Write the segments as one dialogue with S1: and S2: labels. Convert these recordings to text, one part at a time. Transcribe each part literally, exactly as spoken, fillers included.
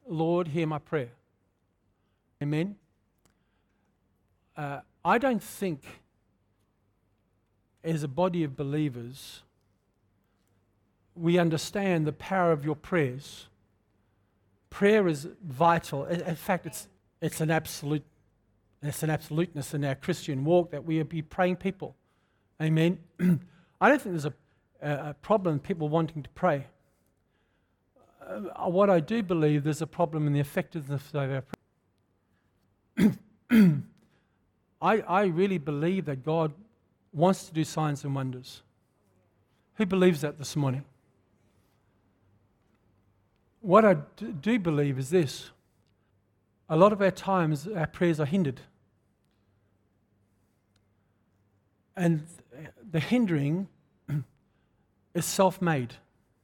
S1: Lord, hear my prayer. Amen. Uh, I don't think as a body of believers we understand the power of your prayers. Prayer is vital. In, in fact, it's it's an absolute it's an absoluteness in our Christian walk that we be praying people. Amen. I don't think there's a, a, a problem in people wanting to pray. Uh, what I do believe, there's a problem in the effectiveness of our prayer. I, I really believe that God wants to do signs and wonders. Who believes that this morning? What I do believe is this. A lot of our times, our prayers are hindered. And the hindering is self-made.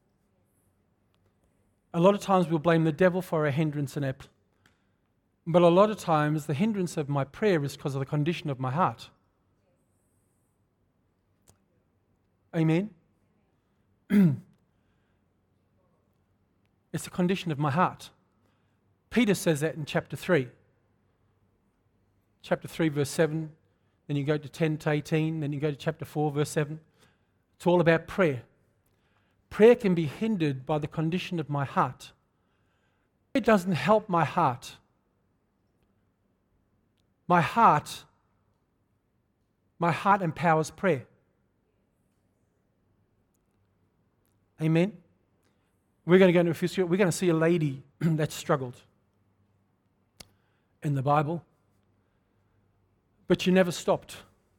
S1: A lot of times we'll blame the devil for our hindrance and our p- but a lot of times the hindrance of my prayer is because of the condition of my heart. Amen? It's the condition of my heart. Peter says that in chapter three. Chapter three, verse seven. Then you go to ten to eighteen. Then you go to chapter four, verse seven. It's all about prayer. Prayer can be hindered by the condition of my heart. It doesn't help my heart. My heart, my heart empowers prayer. Amen? We're going to go into a few scriptures. We're going to see a lady that struggled in the Bible, but she never stopped.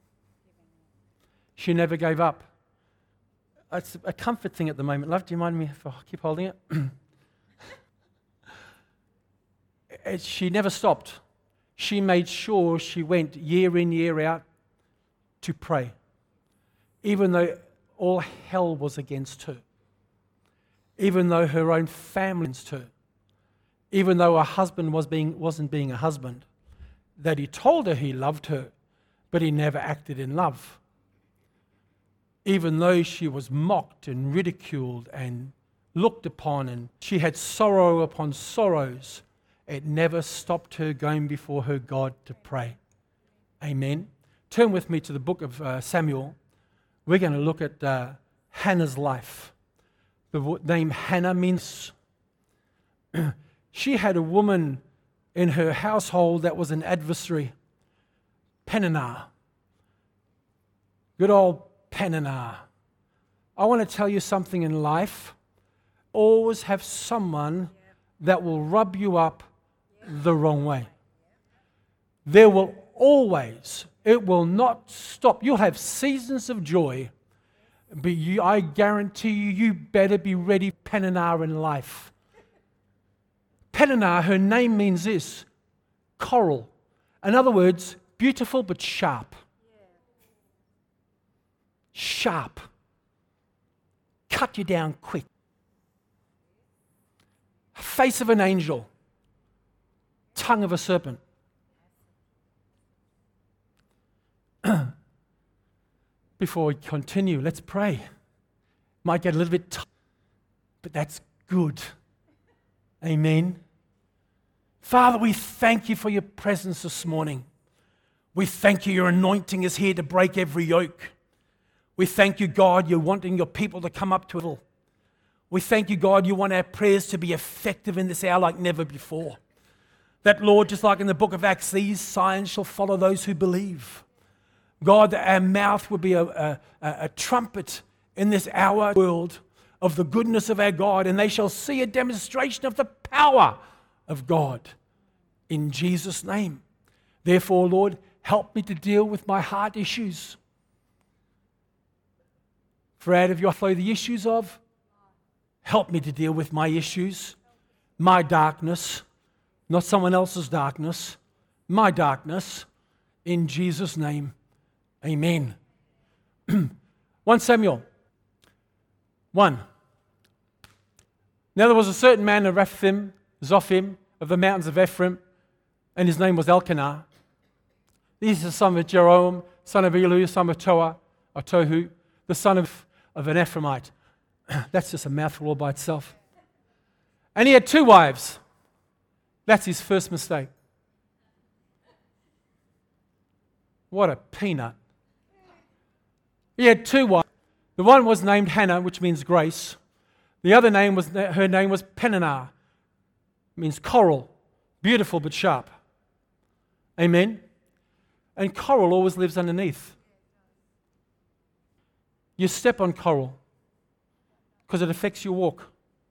S1: She never gave up. It's a comfort thing at the moment. Love, do you mind me if I keep holding it? it she never stopped. She made sure she went year in, year out to pray, even though all hell was against her, even though her own family was against her, even though her husband was being, wasn't being a husband, that he told her he loved her, but he never acted in love. Even though she was mocked and ridiculed and looked upon, and she had sorrow upon sorrows, it never stopped her going before her God to pray. Amen. Turn with me to the book of uh, Samuel. We're going to look at uh, Hannah's life. The name Hannah means she had a woman in her household that was an adversary, Peninnah. Good old Peninnah. I want to tell you something in life. Always have someone that will rub you up the wrong way. There will always, it will not stop. You'll have seasons of joy, but you, I guarantee you, you better be ready, Peninnah in life. Peninnah, her name means this, coral. In other words, beautiful but sharp. Sharp. Cut you down quick. Face of an angel. Tongue of a serpent. Before we continue, let's pray. Might get a little bit tough, but that's good. Amen. Father, we thank you for your presence this morning. We thank you, your anointing is here to break every yoke. We thank you, God, you're wanting your people to come up to it. We thank you, God, you want our prayers to be effective in this hour like never before. That, Lord, just like in the book of Acts, these signs shall follow those who believe. God, that our mouth will be a, a, a trumpet in this hour world of the goodness of our God, and they shall see a demonstration of the power of God in Jesus' name. Therefore, Lord, help me to deal with my heart issues. For out of your flow the issues of, help me to deal with my issues, my darkness, not someone else's darkness, my darkness, in Jesus' name, amen. First Samuel one. Now there was a certain man of Raphim, Zophim, of the mountains of Ephraim, and his name was Elkanah. These are the son of Jeroham, son of Elihu, son of Toah, or Tohu, the son of, of an Ephraimite. That's just a mouthful all by itself. And he had two wives. That's his first mistake. What a peanut. He had two wives. The one was named Hannah, which means grace. The other name was, her name was Peninnah, means coral, beautiful but sharp. Amen? And coral always lives underneath. You step on coral because it affects your walk.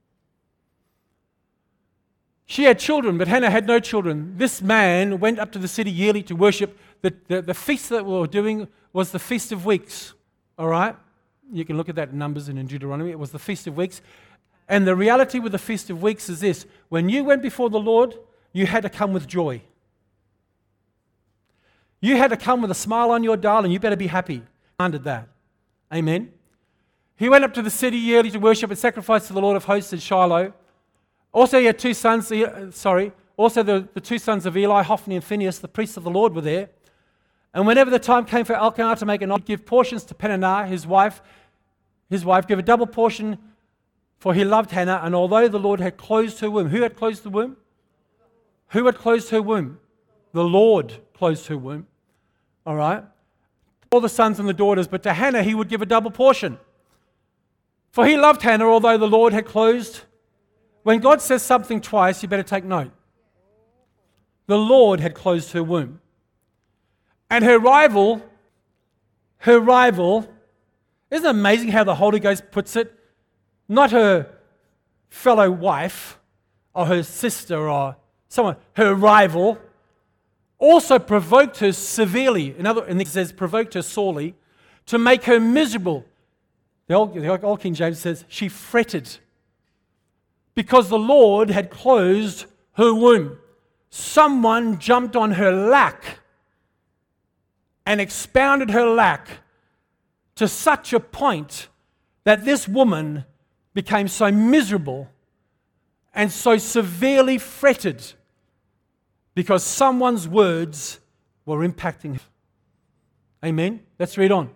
S1: She had children, but Hannah had no children. This man went up to the city yearly to worship. The, the, the feast that we were doing was the Feast of Weeks. All right? You can look at that in Numbers and in Deuteronomy. It was the Feast of Weeks. And the reality with the Feast of Weeks is this. When you went before the Lord, you had to come with joy. You had to come with a smile on your dial, and you better be happy. Commanded that. Amen. He went up to the city yearly to worship and sacrifice to the Lord of hosts in Shiloh. Also, he had two sons, sorry, also the, the two sons of Eli, Hophni and Phinehas, the priests of the Lord, were there. And whenever the time came for Elkanah to make an offering, give portions to Peninnah, his wife, his wife, give a double portion, for he loved Hannah, and although the Lord had closed her womb, who had closed the womb? Who had closed her womb? The Lord closed her womb. All right? All the sons and the daughters, but to Hannah he would give a double portion. For he loved Hannah, although the Lord had closed. When God says something twice, you better take note. The Lord had closed her womb. And her rival, her rival, isn't it amazing how the Holy Ghost puts it? Not her fellow wife or her sister or someone, her rival, also provoked her severely. In other, and it says provoked her sorely to make her miserable. The old, the old King James says she fretted because the Lord had closed her womb. Someone jumped on her lack and expounded her lack to such a point that this woman became so miserable and so severely fretted because someone's words were impacting her. Amen? Let's read on.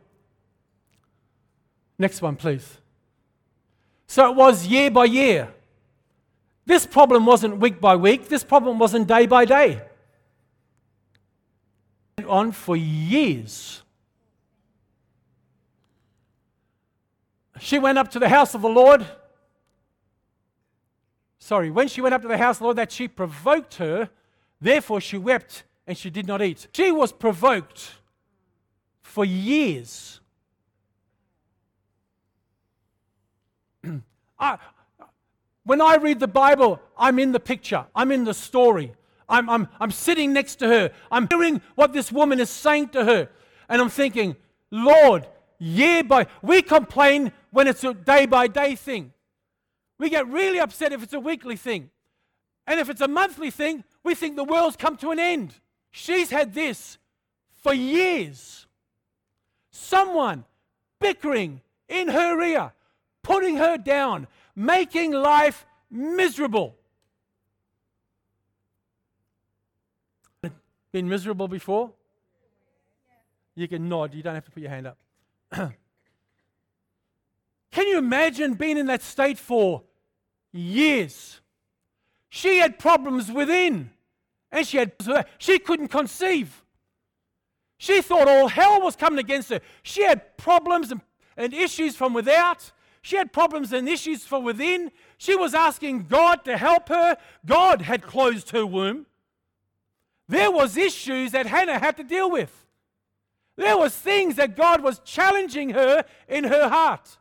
S1: Next one, please. So it was year by year. This problem wasn't week by week. This problem wasn't day by day. It went on for years. She went up to the house of the Lord. Sorry, when she went up to the house of the Lord, that she provoked her. Therefore she wept and she did not eat. She was provoked for years. I, when I read the Bible, I'm in the picture. I'm in the story. I'm, I'm, I'm sitting next to her. I'm hearing what this woman is saying to her. And I'm thinking, Lord, year by... We complain when it's a day-by-day thing. We get really upset if it's a weekly thing. And if it's a monthly thing, we think the world's come to an end. She's had this for years. Someone bickering in her ear, putting her down, making life miserable. Been miserable before? You can nod. You don't have to put your hand up. Can you imagine being in that state for years? She had problems within, and she had she couldn't conceive. She thought all hell was coming against her. She had problems and, and issues from without. She had problems and issues from within. She was asking God to help her. God had closed her womb. There was issues that Hannah had to deal with. There was things that God was challenging her in her heart.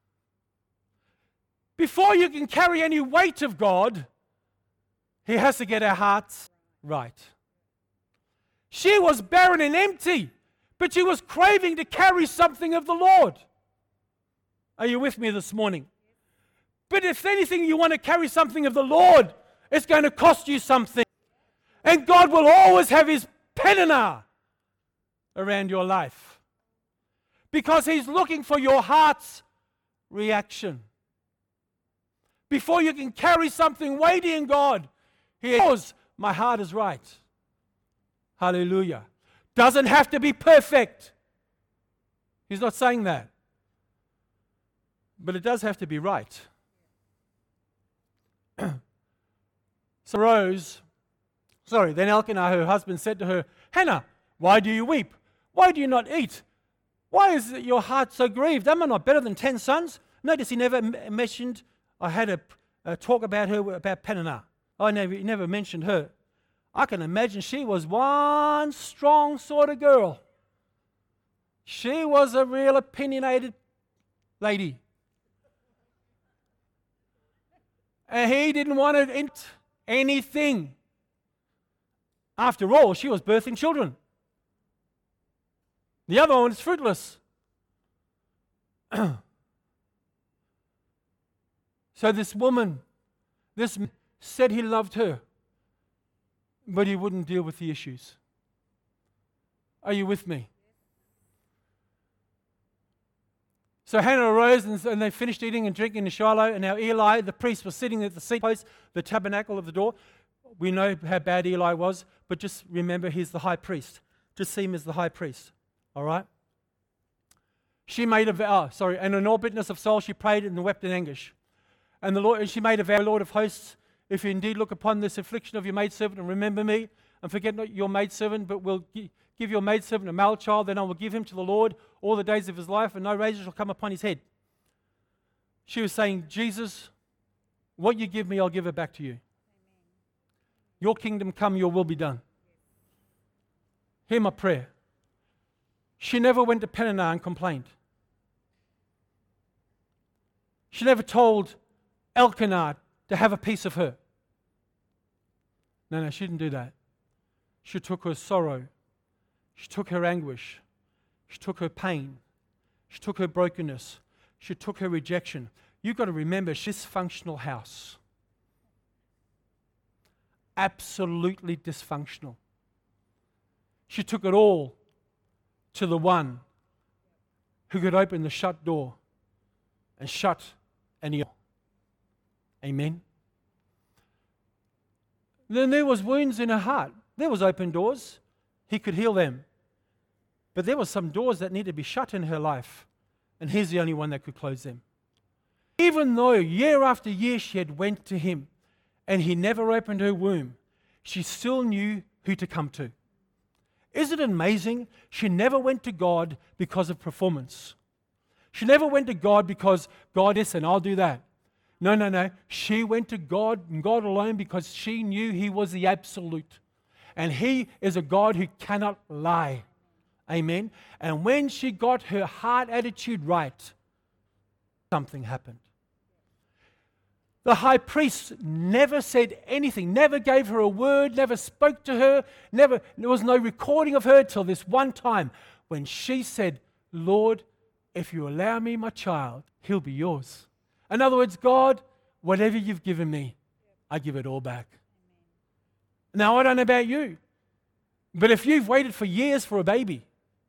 S1: Before you can carry any weight of God, He has to get our hearts right. She was barren and empty, but she was craving to carry something of the Lord. Are you with me this morning? But if anything, you want to carry something of the Lord, it's going to cost you something. And God will always have His Peninnah around your life because He's looking for your heart's reaction. Before you can carry something weighty in God, He knows my heart is right. Hallelujah. Doesn't have to be perfect. He's not saying that. But it does have to be right. So Rose Sorry, then Elkanah, her husband, said to her, Hannah, why do you weep? Why do you not eat? Why is your heart so grieved? Am I not better than ten sons? Notice he never m- mentioned, I had a, a talk about her, about Peninnah. I never, he never mentioned her. I can imagine she was one strong sort of girl. She was a real opinionated lady. And he didn't want to eat anything. After all, she was birthing children. The other one is fruitless. So this woman, this man said he loved her, but he wouldn't deal with the issues. Are you with me? So Hannah arose, and, and they finished eating and drinking in Shiloh, and now Eli, the priest, was sitting at the seat post, the tabernacle of the door. We know how bad Eli was, but just remember he's the high priest. Just see him as the high priest. All right? She made a vow, oh, sorry, and in all bitterness of soul she prayed and wept in anguish. And the Lord, and she made a vow, Lord of hosts, if you indeed look upon this affliction of your maidservant and remember me, and forget not your maidservant, but will gi- give your maidservant a male child, then I will give him to the Lord all the days of his life, and no razor shall come upon his head. She was saying, Jesus, what you give me, I'll give it back to you. Amen. Your kingdom come, your will be done. Hear my prayer. She never went to Peninnah and complained. She never told Elkanah to have a piece of her. No, no, she didn't do that. She took her sorrow. She took her anguish. She took her pain. She took her brokenness. She took her rejection. You've got to remember, she's a dysfunctional house. Absolutely dysfunctional. She took it all to the one who could open the shut door and shut any door. Amen. Then there was wounds in her heart. There was open doors. He could heal them. But there were some doors that needed to be shut in her life. And he's the only one that could close them. Even though year after year she had went to him and he never opened her womb, she still knew who to come to. Isn't it amazing? She never went to God because of performance. She never went to God because God is, and I'll do that. No, no, no. She went to God and God alone because she knew He was the absolute. And He is a God who cannot lie. Amen. And when she got her heart attitude right, something happened. The high priest never said anything, never gave her a word, never spoke to her, never, there was no recording of her till this one time when she said, Lord, if you allow me my child, he'll be yours. In other words, God, whatever you've given me, I give it all back. Now, I don't know about you, but if you've waited for years for a baby,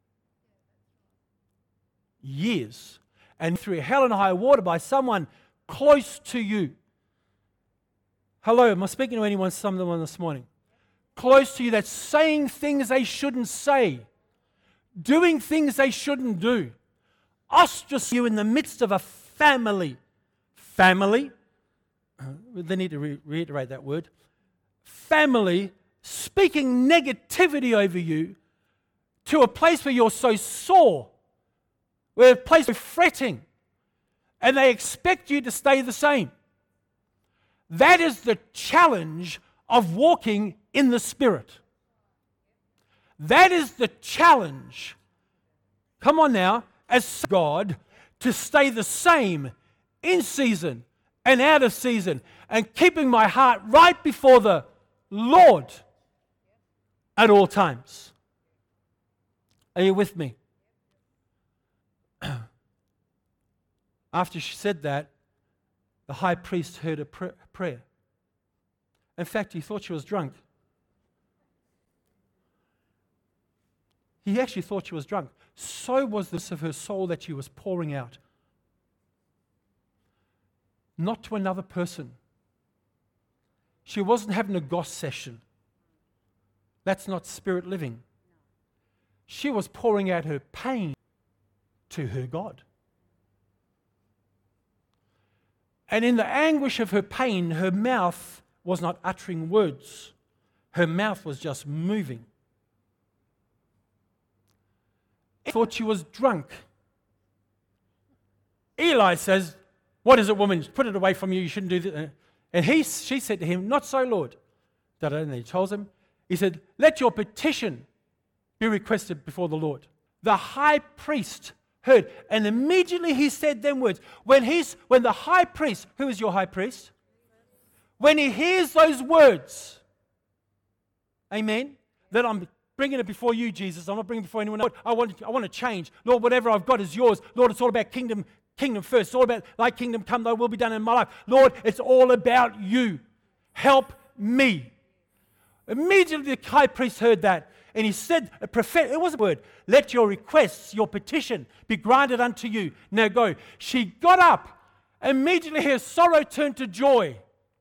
S1: years, and through hell and high water by someone close to you. Hello, am I speaking to anyone, someone this morning? Close to you that's saying things they shouldn't say, doing things they shouldn't do. Ostracizing you in the midst of a family. Family, they need to re- reiterate that word. Family speaking negativity over you to a place where you're so sore, where a place where you're fretting, and they expect you to stay the same. That is the challenge of walking in the Spirit. That is the challenge, come on now, as God, to stay the same in season and out of season, and keeping my heart right before the Lord at all times. Are you with me? After she said that, the high priest heard a pr- prayer. In fact, he thought she was drunk. He actually thought she was drunk. So was this of her soul that she was pouring out. Not to another person. She wasn't having a goss session. That's not spirit living. She was pouring out her pain to her God. And in the anguish of her pain, her mouth was not uttering words. Her mouth was just moving. He thought she was drunk. Eli says, "What is it, woman? Put it away from you. You shouldn't do that." And he, she said to him, "Not so, Lord." And he tells him, he said, "Let your petition be requested before the Lord." The high priest heard, and immediately he said them words. When he's, when the high priest, who is your high priest? When he hears those words, amen, that I'm bringing it before you, Jesus. I'm not bringing it before anyone else. I want, I want to change. Lord, whatever I've got is yours. Lord, it's all about kingdom, kingdom first. It's all about thy kingdom come, thy will be done in my life. Lord, it's all about you. Help me. Immediately the high priest heard that, and he said, a prophet, it was a word, "Let your requests, your petition be granted unto you. Now go." She got up. Immediately her sorrow turned to joy.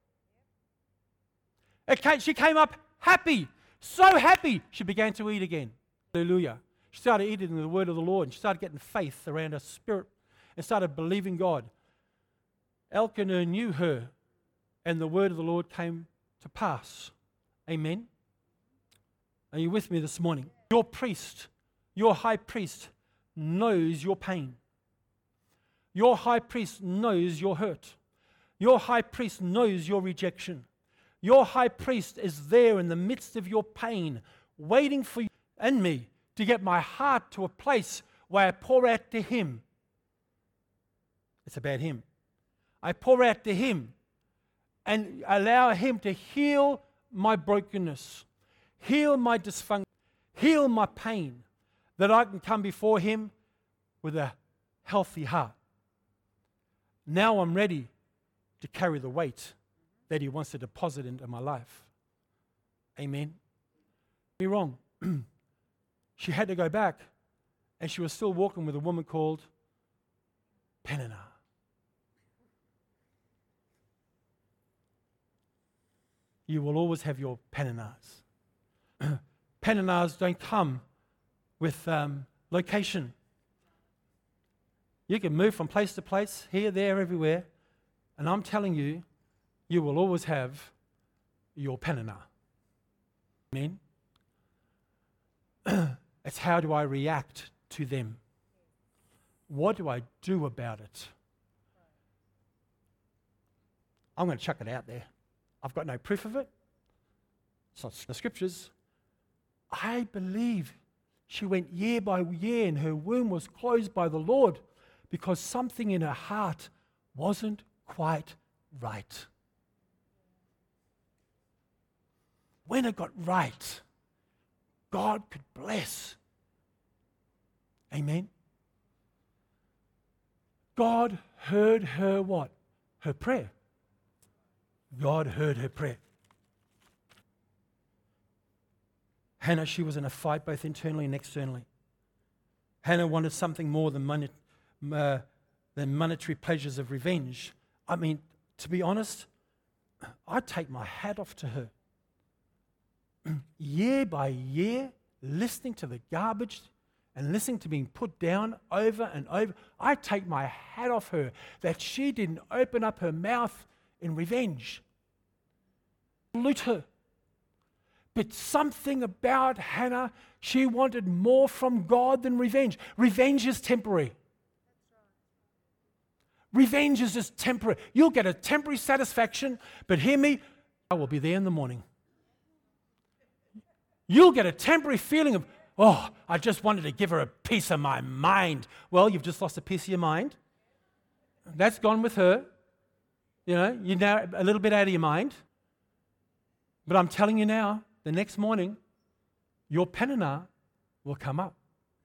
S1: It came, she came up happy, so happy, she began to eat again. Hallelujah. She started eating the word of the Lord, and she started getting faith around her spirit and started believing God. Elkanah knew her, and the word of the Lord came to pass. Amen. Are you with me this morning? Your priest, your high priest knows your pain. Your high priest knows your hurt. Your high priest knows your rejection. Your high priest is there in the midst of your pain, waiting for you and me to get my heart to a place where I pour out to him. It's about him. I pour out to him and allow him to heal my brokenness, heal my dysfunction, heal my pain, that I can come before him with a healthy heart. Now I'm ready to carry the weight that he wants to deposit into my life. Amen. Don't be wrong. She had to go back, and she was still walking with a woman called Peninnah. You will always have your Peninnahs. Peninnahs don't come with um, location. You can move from place to place, here, there, everywhere, and I'm telling you, you will always have your Peninnah. Amen? It's how do I react to them? What do I do about it? I'm going to chuck it out there. I've got no proof of it. It's not the scriptures. I believe she went year by year and her womb was closed by the Lord because something in her heart wasn't quite right. When it got right, God could bless. Amen. God heard her what? Her prayer. God heard her prayer. Hannah, she was in a fight both internally and externally. Hannah wanted something more than, money, uh, than monetary pleasures of revenge. I mean, to be honest, I'd take my hat off to her. Year by year, listening to the garbage and listening to being put down over and over, I take my hat off her that she didn't open up her mouth in revenge. Salute her. But something about Hannah, she wanted more from God than revenge. Revenge is temporary. Revenge is just temporary. You'll get a temporary satisfaction, but hear me, I will be there in the morning. You'll get a temporary feeling of, oh, I just wanted to give her a piece of my mind. Well, you've just lost a piece of your mind. That's gone with her. You know, you're now a little bit out of your mind. But I'm telling you now, the next morning, your Peninnah will come up.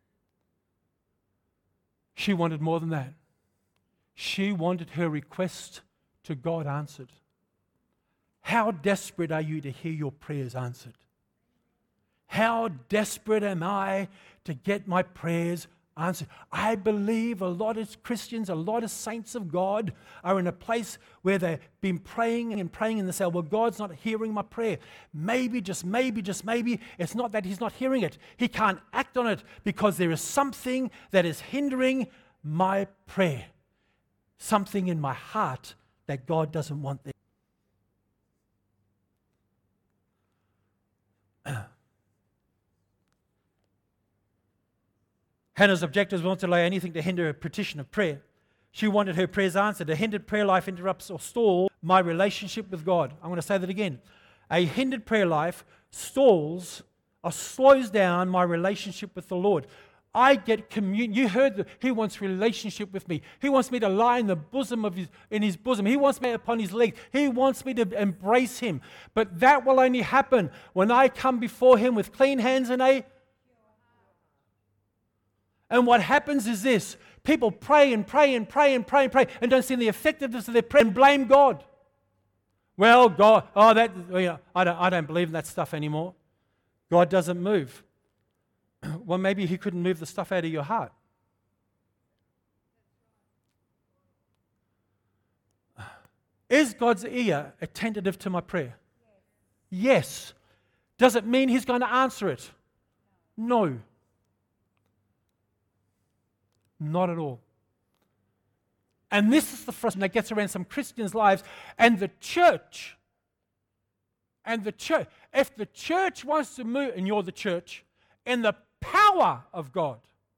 S1: She wanted more than that. She wanted her request to God answered. How desperate are you to hear your prayers answered? How desperate am I to get my prayers answered? I believe a lot of Christians, a lot of saints of God are in a place where they've been praying and praying and they say, well, God's not hearing my prayer. Maybe, just maybe, just maybe, it's not that he's not hearing it. He can't act on it because there is something that is hindering my prayer. Something in my heart that God doesn't want there. Hannah's objectors wanted to lay anything to hinder a petition of prayer. She wanted her prayers answered. A hindered prayer life interrupts or stalls my relationship with God. I'm going to say that again. A hindered prayer life stalls or slows down my relationship with the Lord. I get communion. You heard that He wants relationship with me. He wants me to lie in the bosom of his, in His bosom. He wants me upon His leg. He wants me to embrace Him. But that will only happen when I come before Him with clean hands and a... And what happens is this. People pray and pray and pray and pray and pray and don't see the effectiveness of their prayer and blame God. Well, God, oh, that, you know, I don't, I don't believe in that stuff anymore. God doesn't move. Well, maybe He couldn't move the stuff out of your heart. Is God's ear attentive to my prayer? Yes. Does it mean He's going to answer it? No. Not at all. And this is the frustration that gets around some Christians' lives and the church. And the church. If the church wants to move, and you're the church, in the power of God,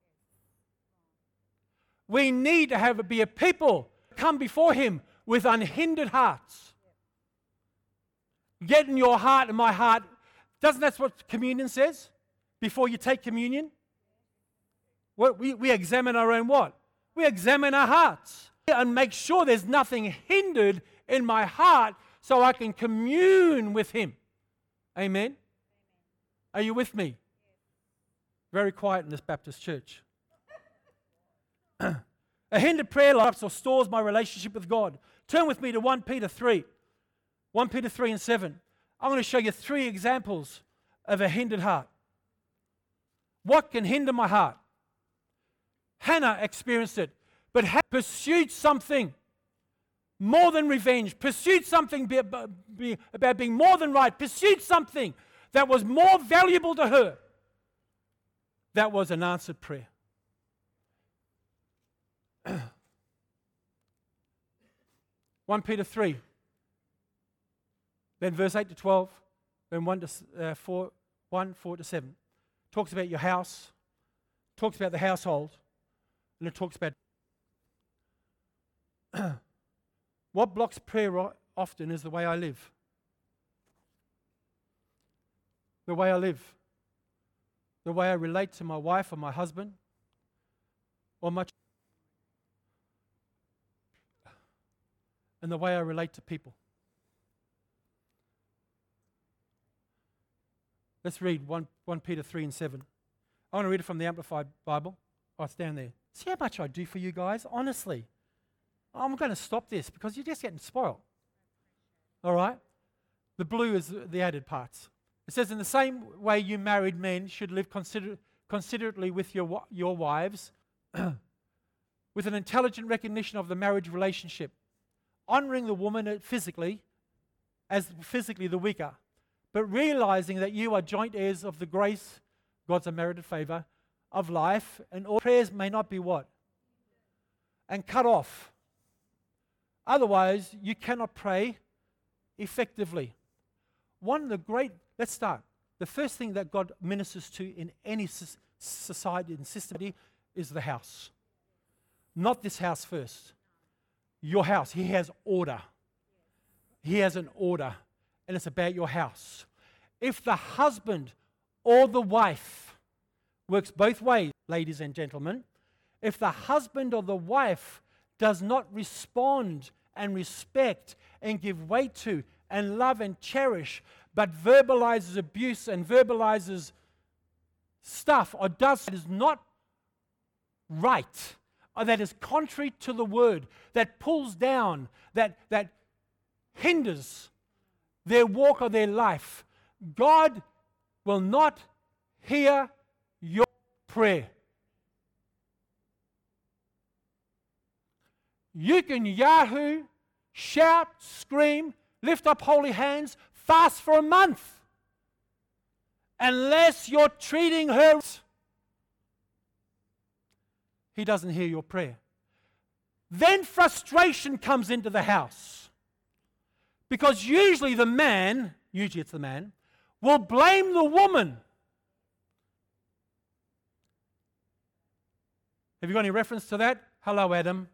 S1: we need to have be a people come before Him with unhindered hearts. Get in your heart and my heart. Doesn't that what communion says? Before you take communion? What, we, we examine our own what? We examine our hearts and make sure there's nothing hindered in my heart so I can commune with Him. Amen? Are you with me? Very quiet in this Baptist church. A hindered prayer life or stores my relationship with God. Turn with me to First Peter three. First Peter three and seven. I'm going to show you three examples of a hindered heart. What can hinder my heart? Hannah experienced it, but Hannah pursued something more than revenge, pursued something be, be, about being more than right, pursued something that was more valuable to her. That was an answered prayer. First Peter three, then verse eight to twelve, then one to uh, four, one, four to seven. Talks about your house, talks about the household, and it talks about what blocks prayer often is the way I live. The way I live. The way I relate to my wife or my husband or my and the way I relate to people. Let's read First Peter three and seven. I want to read it from the Amplified Bible. Oh, it's down there. See how much I do for you guys? Honestly. I'm going to stop this because you're just getting spoiled. All right? The blue is the added parts. It says, in the same way you married men should live consider- considerately with your, your wives, with an intelligent recognition of the marriage relationship, honoring the woman physically as physically the weaker, but realizing that you are joint heirs of the grace, God's unmerited favor, of life, and all prayers may not be what? And cut off. Otherwise, you cannot pray effectively. One of the great, let's start. The first thing that God ministers to in any society and system is the house. Not this house first. Your house. He has order. He has an order, and it's about your house. If the husband or the wife works both ways, ladies and gentlemen, if the husband or the wife does not respond and respect and give weight to and love and cherish, but verbalizes abuse and verbalizes stuff or does that is not right, or that is contrary to the word, that pulls down, that, that hinders their walk or their life, God will not hear your prayer. You can yahoo, shout, scream, lift up holy hands, fast for a month. Unless you're treating her, He doesn't hear your prayer. Then frustration comes into the house. Because usually the man, usually it's the man, will blame the woman. Have you got any reference to that? Hello, Adam.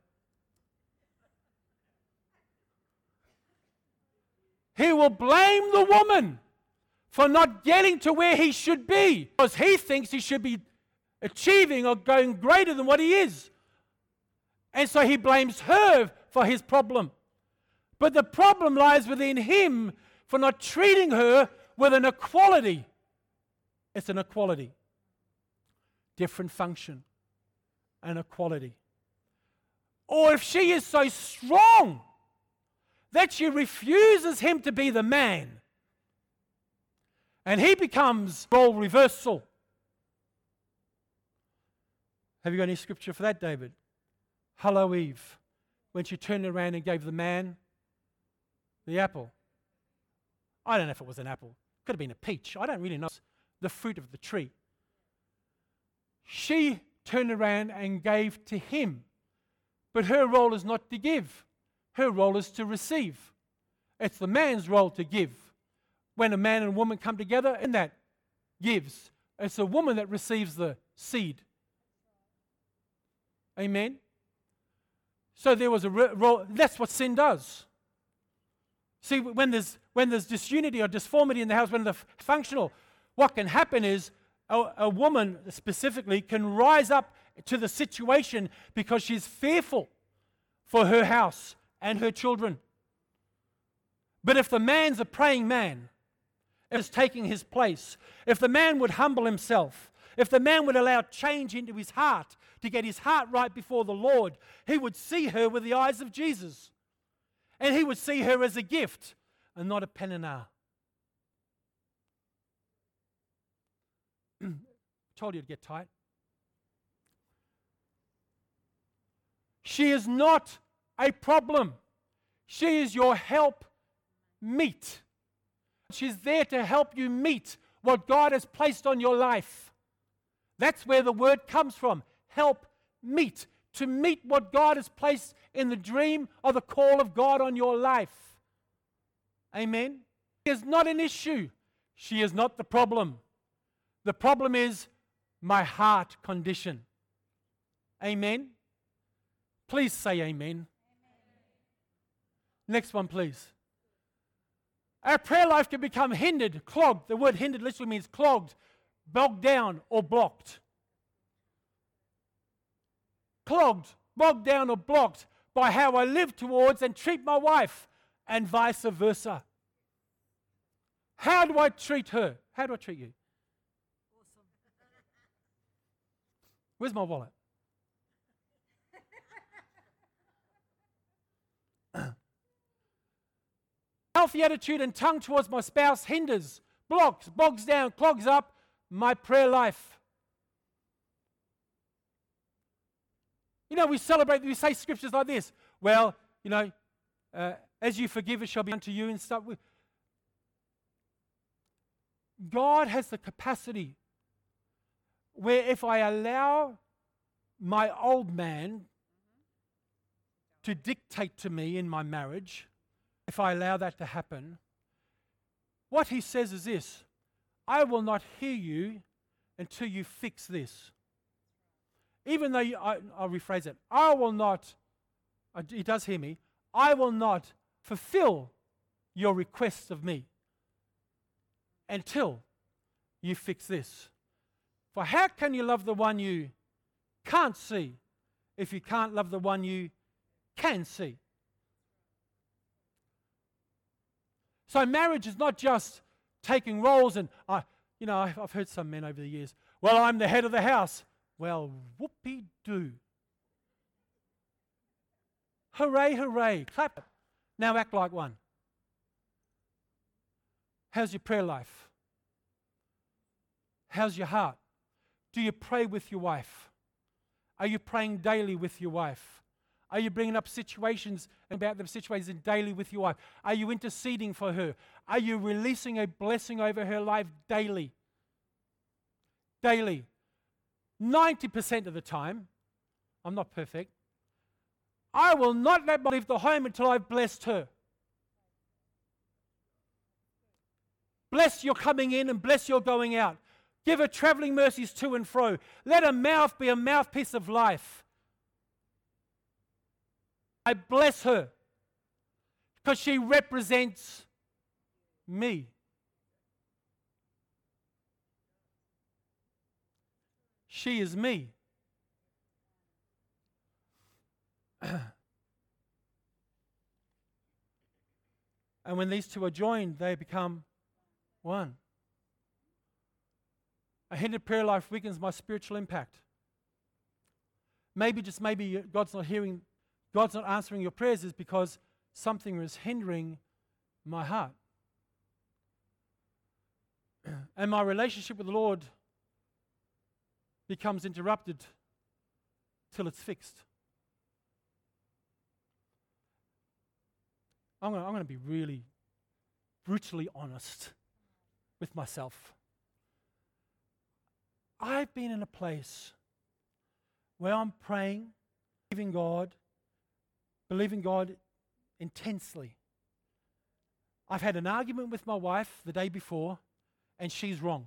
S1: He will blame the woman for not getting to where he should be, because he thinks he should be achieving or going greater than what he is. And so he blames her for his problem. But the problem lies within him for not treating her with an equality. It's an equality. Different function. An equality. Or if she is so strong that she refuses him to be the man, and he becomes role reversal. Have you got any scripture for that, David? Hello, Eve, when she turned around and gave the man the apple. I don't know if it was an apple. Could have been a peach. I don't really know. The fruit of the tree. She turned around and gave to him. But her role is not to give. Her role is to receive. It's the man's role to give. When a man and a woman come together, and that gives. It's the woman that receives the seed. Amen? So there was a role. That's what sin does. See, when there's, when there's disunity or disformity in the house, when they're functional, what can happen is a, a woman specifically can rise up to the situation because she's fearful for her house and her children. But if the man's a praying man, is taking his place, if the man would humble himself, if the man would allow change into his heart to get his heart right before the Lord, he would see her with the eyes of Jesus. And he would see her as a gift and not a peninnah. Told you to get tight. She is not a problem. She is your help meet. She's there to help you meet what God has placed on your life. That's where the word comes from. Help meet. To meet what God has placed in the dream or the call of God on your life. Amen. She is not an issue. She is not the problem. The problem is my heart condition. Amen. Please say amen. Amen. Next one, please. Our prayer life can become hindered, clogged. The word hindered literally means clogged, bogged down, or blocked. Clogged, bogged down, or blocked by how I live towards and treat my wife, and vice versa. How do I treat her? How do I treat you?
S2: Awesome.
S1: Where's my wallet? Healthy attitude and tongue towards my spouse hinders, blocks, bogs down, clogs up my prayer life. You know, we celebrate, we say scriptures like this. Well, you know, uh, as you forgive, it shall be unto you and stuff. God has the capacity where if I allow my old man to dictate to me in my marriage, if I allow that to happen, what he says is this: I will not hear you until you fix this. Even though you, I, I'll rephrase it. I will not, uh, he does hear me, I will not fulfill your requests of me until you fix this. For how can you love the one you can't see if you can't love the one you can see? So marriage is not just taking roles and, uh, you know, I've, I've heard some men over the years, well, I'm the head of the house. Well, whoopee-doo. Hooray, hooray. Clap it. Now act like one. How's your prayer life? How's your heart? Do you pray with your wife? Are you praying daily with your wife? Are you bringing up situations about the situations daily with your wife? Are you interceding for her? Are you releasing a blessing over her life daily? Daily. ninety percent of the time, I'm not perfect, I will not let her leave the home until I've blessed her. Bless your coming in and bless your going out. Give her traveling mercies to and fro. Let her mouth be a mouthpiece of life. I bless her because she represents me. She is me. And when these two are joined, they become one. A hindered prayer life weakens my spiritual impact. Maybe, just maybe, God's not hearing, God's not answering your prayers is because something is hindering my heart. And my relationship with the Lord becomes interrupted till it's fixed. I'm going, I'm going to be really brutally honest with myself. I've been in a place where I'm praying, believing God, believing God intensely. I've had an argument with my wife the day before, and she's wrong.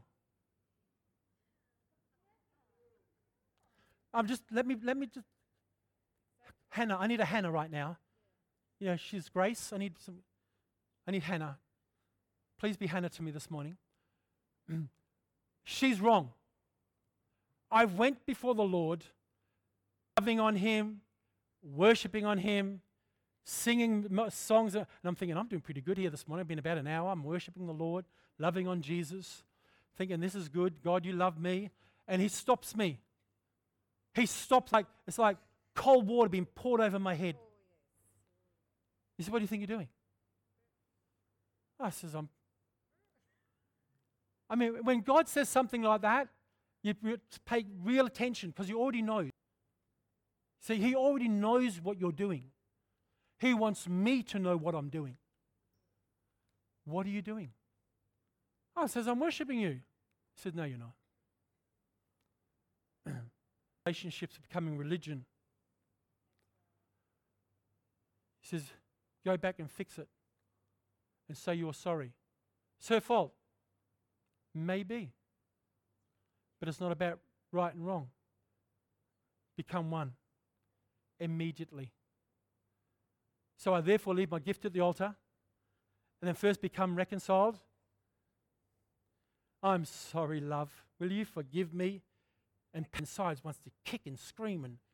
S1: I'm just, let me, let me just, Hannah, I need a Hannah right now. You know, she's Grace. I need some, I need Hannah. Please be Hannah to me this morning. She's wrong. I went before the Lord, loving on Him, worshiping on Him, singing songs. And I'm thinking, I'm doing pretty good here this morning. I've been about an hour. I'm worshiping the Lord, loving on Jesus, thinking, this is good. God, you love me. And He stops me. He stops like, it's like cold water being poured over my head. He said, what do you think you're doing? I says, I'm. I mean, when God says something like that, you pay real attention because He already knows. See, He already knows what you're doing. He wants me to know what I'm doing. What are you doing? I says, I'm worshiping you. He said, no, you're not. Relationships are becoming religion. He says, go back and fix it and say you're sorry. It's her fault. Maybe. But it's not about right and wrong. Become one immediately. So I therefore leave my gift at the altar and then first become reconciled. I'm sorry, love. Will you forgive me? And inside wants to kick and scream and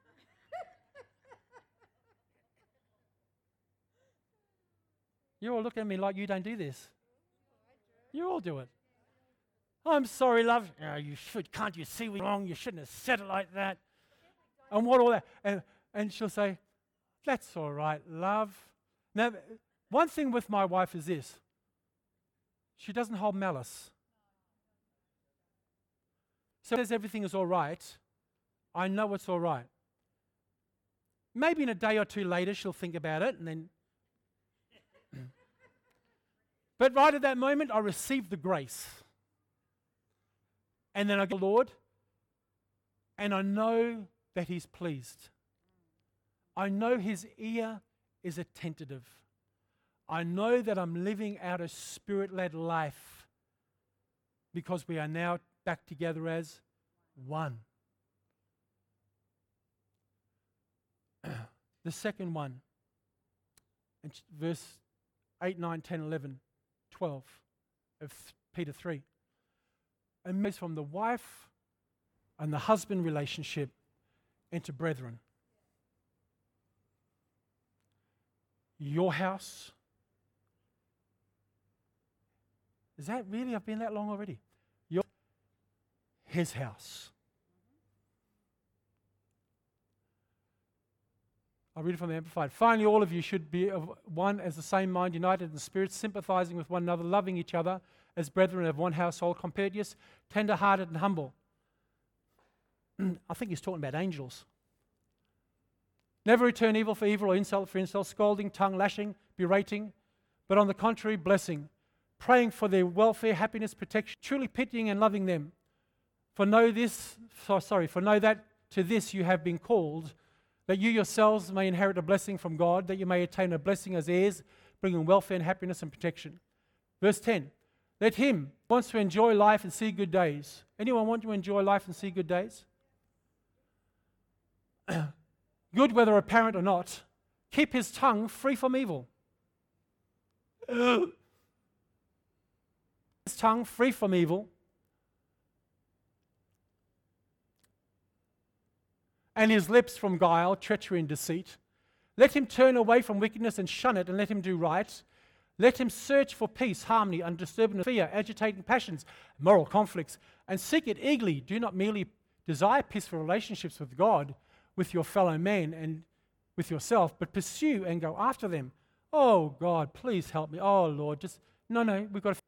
S1: you all look at me like you don't do this. You all do it. I'm sorry, love. Oh, you should. Can't you see we're wrong? You shouldn't have said it like that. And what all that. And, and she'll say, that's all right, love. Now, one thing with my wife is this. She doesn't hold malice. So says everything is all right. I know it's all right. Maybe in a day or two later she'll think about it and then but right at that moment, I receive the grace. And then I go, Lord, and I know that He's pleased. I know His ear is attentive. I know that I'm living out a Spirit-led life because we are now back together as one. The second one, in verse eight, nine, ten, eleven. twelve of Peter three. And moves from the wife and the husband relationship into brethren. Your house. Is that really? I've been that long already. Your, His house. I'll read it from the Amplified. Finally, all of you should be of one as the same mind, united in spirit, sympathizing with one another, loving each other as brethren of one household, courteous, tender-hearted, and humble. I think he's talking about angels. Never return evil for evil or insult for insult, scolding, tongue lashing, berating, but on the contrary, blessing, praying for their welfare, happiness, protection, truly pitying and loving them. For know this, so, sorry, for know that to this you have been called, that you yourselves may inherit a blessing from God, that you may attain a blessing as heirs, bringing welfare and happiness and protection. Verse ten, Let him who wants to enjoy life and see good days. Anyone want to enjoy life and see good days? Good whether apparent or not. Keep his tongue free from evil. His tongue free from evil. And his lips from guile, treachery, and deceit. Let him turn away from wickedness and shun it, and let him do right. Let him search for peace, harmony, undisturbed fear, agitating passions, moral conflicts, and seek it eagerly. Do not merely desire peaceful relationships with God, with your fellow man, and with yourself, but pursue and go after them. Oh, God, please help me. Oh, Lord, just, no, no, we've got to.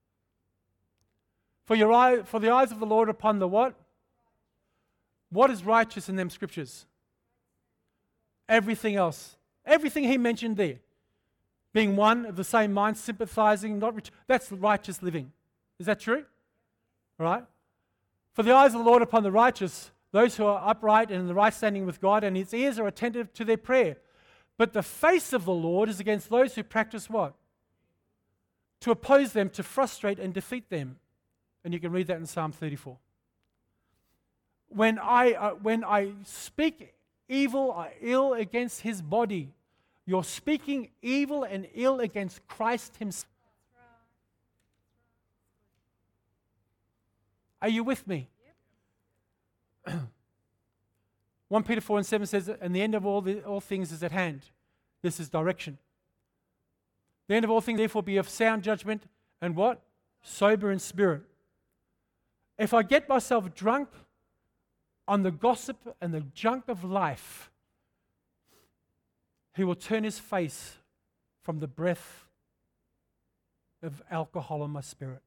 S1: For, your eye, for the eyes of the Lord upon the what? What is righteous in them scriptures? Everything else. Everything he mentioned there. Being one of the same mind, sympathizing, not ret- that's righteous living. Is that true? All right? For the eyes of the Lord upon the righteous, those who are upright and in the right standing with God, and his ears are attentive to their prayer. But the face of the Lord is against those who practice what? To oppose them, to frustrate and defeat them. And you can read that in Psalm thirty-four. When I, uh, when I speak evil or ill against his body, you're speaking evil and ill against Christ himself. Are you with me? Yep. First Peter four and seven says, and the end of all, the, all things is at hand. This is direction. The end of all things, therefore, be of sound judgment and what? Sober in spirit. If I get myself drunk on the gossip and the junk of life, he will turn his face from the breath of alcohol in my spirit.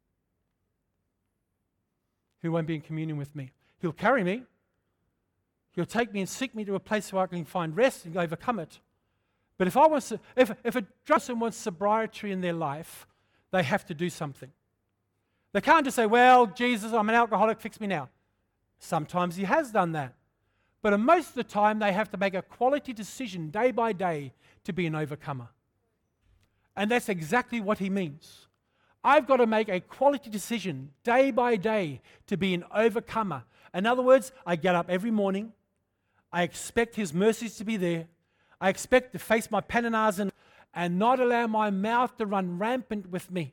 S1: He won't be in communion with me. He'll carry me. He'll take me and seek me to a place where I can find rest and overcome it. But if I want to, if, if a drunk person wants sobriety in their life, they have to do something. They can't just say, well, Jesus, I'm an alcoholic, fix me now. Sometimes he has done that. But most of the time, they have to make a quality decision day by day to be an overcomer. And that's exactly what he means. I've got to make a quality decision day by day to be an overcomer. In other words, I get up every morning. I expect his mercies to be there. I expect to face my penanars and, and not allow my mouth to run rampant with me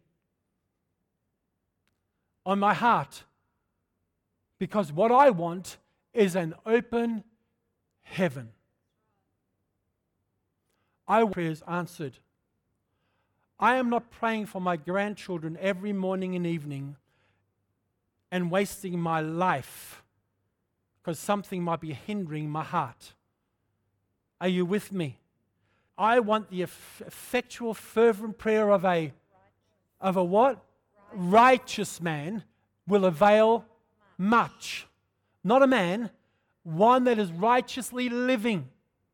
S1: on my heart. Because what I want is an open heaven. I want prayers answered. I am not praying for my grandchildren every morning and evening and wasting my life because something might be hindering my heart. Are you with me? I want the eff- effectual, fervent prayer of a, of a what? Righteous man will avail much. Not a man, one that is righteously living.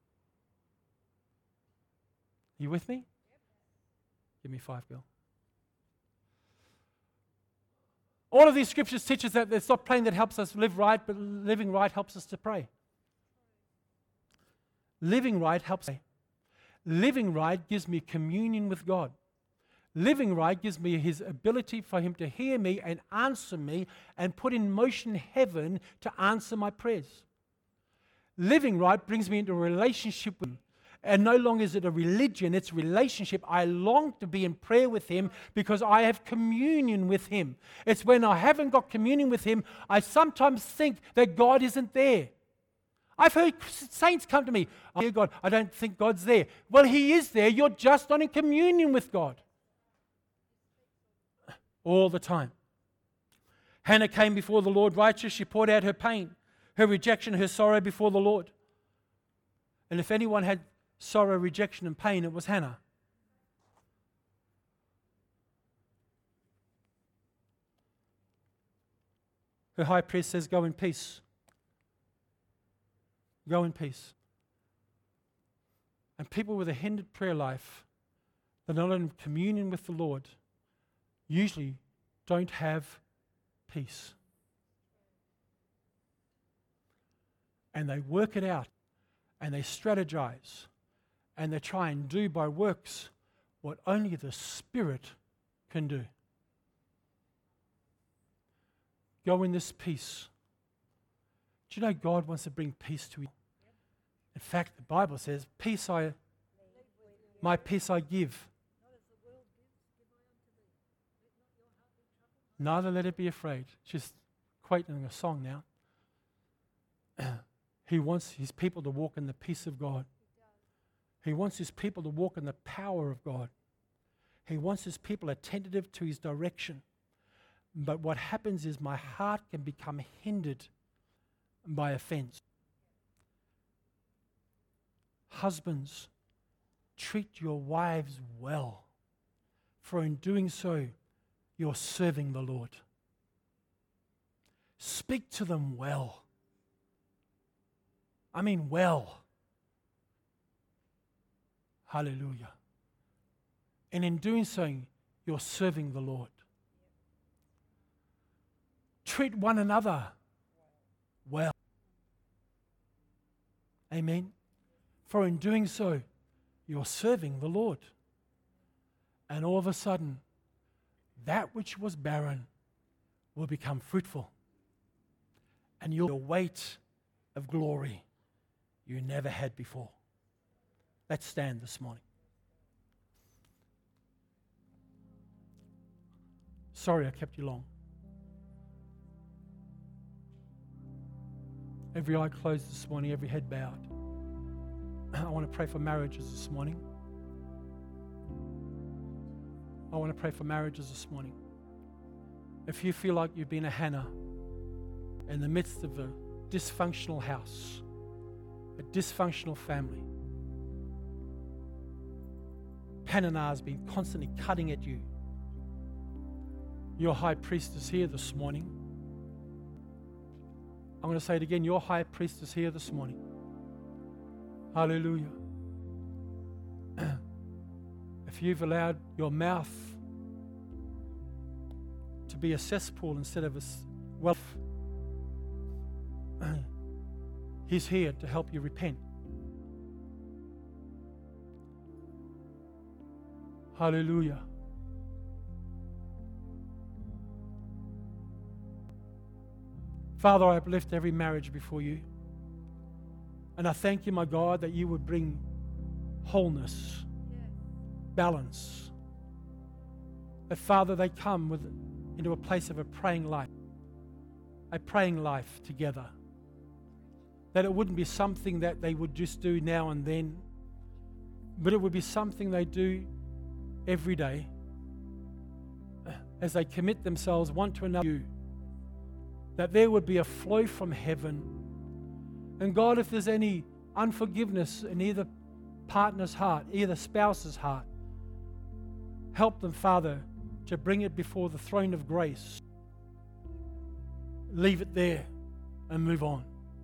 S1: You with me? Give me five, Bill. All of these scriptures teach us that it's not praying that helps us live right, but living right helps us to pray. Living right helps me. Living right gives me communion with God. Living right gives me his ability for him to hear me and answer me and put in motion heaven to answer my prayers. Living right brings me into a relationship with him. And no longer is it a religion, it's a relationship. I long to be in prayer with him because I have communion with him. It's when I haven't got communion with him, I sometimes think that God isn't there. I've heard saints come to me, oh, dear God, I don't think God's there. Well, he is there. You're just not in communion with God. All the time. Hannah came before the Lord righteous. She poured out her pain, her rejection, her sorrow before the Lord. And if anyone had sorrow, rejection, and pain, it was Hannah. Her high priest says, go in peace. Go in peace. And people with a hindered prayer life, that are not in communion with the Lord, usually don't have peace. And they work it out, and they strategize, and they try and do by works what only the Spirit can do. Go in this peace. Do you know God wants to bring peace to you? In fact, the Bible says, peace I, my peace I give. Neither let it be afraid. Just quoting a song now. He wants his people to walk in the peace of God. He wants his people to walk in the power of God. He wants his people attentive to his direction. But what happens is my heart can become hindered by offense. Husbands, treat your wives well, for in doing so, you're serving the Lord. Speak to them well. I mean well. Hallelujah. And in doing so, you're serving the Lord. Treat one another well. Amen. For in doing so, you're serving the Lord. And all of a sudden, that which was barren will become fruitful. And you'll have a weight of glory you never had before. Let's stand this morning. Sorry I kept you long. Every eye closed this morning, every head bowed. I want to pray for marriages this morning. I want to pray for marriages this morning. If you feel like you've been a Hannah in the midst of a dysfunctional house, a dysfunctional family, Peninnah has been constantly cutting at you. Your high priest is here this morning. I'm going to say it again. Your high priest is here this morning. Hallelujah. If you've allowed your mouth to be a cesspool instead of a well, he's here to help you repent. Hallelujah. Father, I uplift every marriage before you. And I thank you, my God, that you would bring wholeness, balance. That, Father, they come with, into a place of a praying life, a praying life together. That it wouldn't be something that they would just do now and then, but it would be something they do every day as they commit themselves one to another. You, that there would be a flow from heaven. And God, if there's any unforgiveness in either partner's heart, either spouse's heart, help them, Father, to bring it before the throne of grace. Leave it there and move on.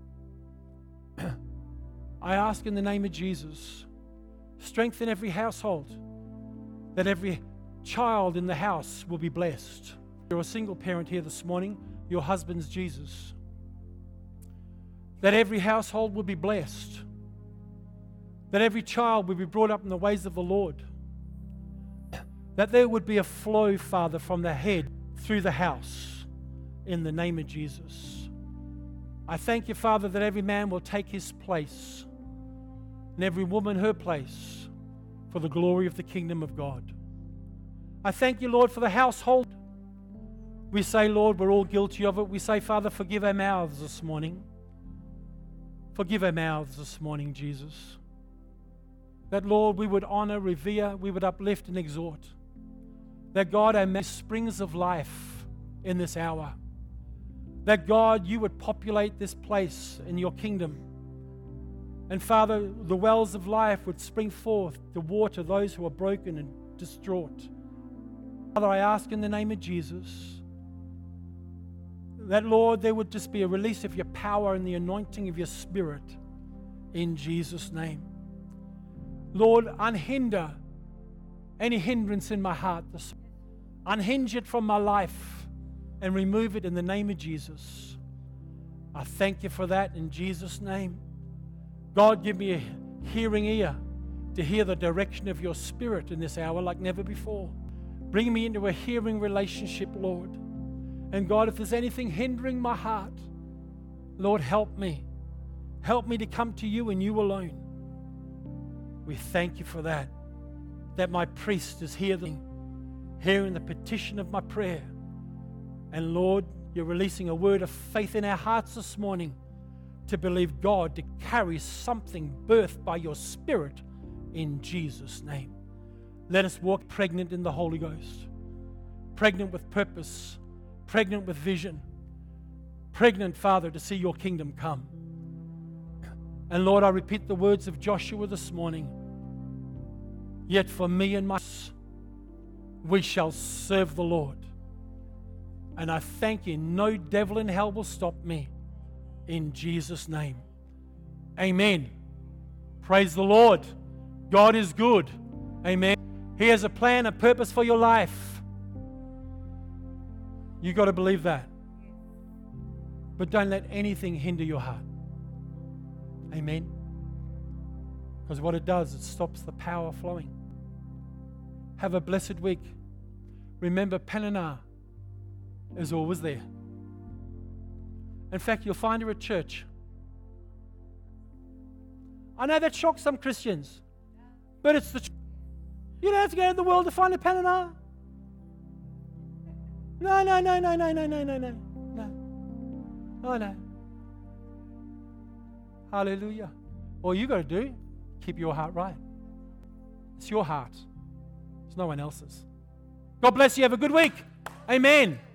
S1: I ask in the name of Jesus, strengthen every household, that every child in the house will be blessed. You're a single parent here this morning. Your husband's Jesus. That every household will be blessed. That every child will be brought up in the ways of the Lord. That there would be a flow, Father, from the head through the house in the name of Jesus. I thank you, Father, that every man will take his place and every woman her place for the glory of the kingdom of God. I thank you, Lord, for the household. We say, Lord, we're all guilty of it. We say, Father, forgive our mouths this morning. Forgive our mouths this morning, Jesus. That, Lord, we would honor, revere, we would uplift and exhort. That, God, our springs of life in this hour. That, God, you would populate this place in your kingdom. And, Father, the wells of life would spring forth to water those who are broken and distraught. Father, I ask in the name of Jesus that, Lord, there would just be a release of your power and the anointing of your Spirit in Jesus' name. Lord, unhinder any hindrance in my heart. Unhinge it from my life and remove it in the name of Jesus. I thank you for that in Jesus' name. God, give me a hearing ear to hear the direction of your Spirit in this hour like never before. Bring me into a hearing relationship, Lord. And God, if there's anything hindering my heart, Lord, help me. Help me to come to you and you alone. We thank you for that, that my priest is hearing, hearing the petition of my prayer. And Lord, you're releasing a word of faith in our hearts this morning to believe God to carry something birthed by your Spirit in Jesus' name. Let us walk pregnant in the Holy Ghost, pregnant with purpose, pregnant with vision, pregnant, Father, to see your kingdom come. And Lord, I repeat the words of Joshua this morning. Yet for me and my house, we shall serve the Lord. And I thank you, no devil in hell will stop me. In Jesus' name. Amen. Praise the Lord. God is good. Amen. He has a plan, a purpose for your life. You got to believe that. But don't let anything hinder your heart. Amen. Because what it does, it stops the power flowing. Have a blessed week. Remember, Peninnah is always there. In fact, you'll find her at church. I know that shocks some Christians, but it's the truth. You don't have to go in the world to find a Peninnah. No, no, no, no, no, no, no, no, no, no. Oh, no. Hallelujah. All you got to do, keep your heart right. It's your heart. It's no one else's. God bless you. Have a good week. Amen.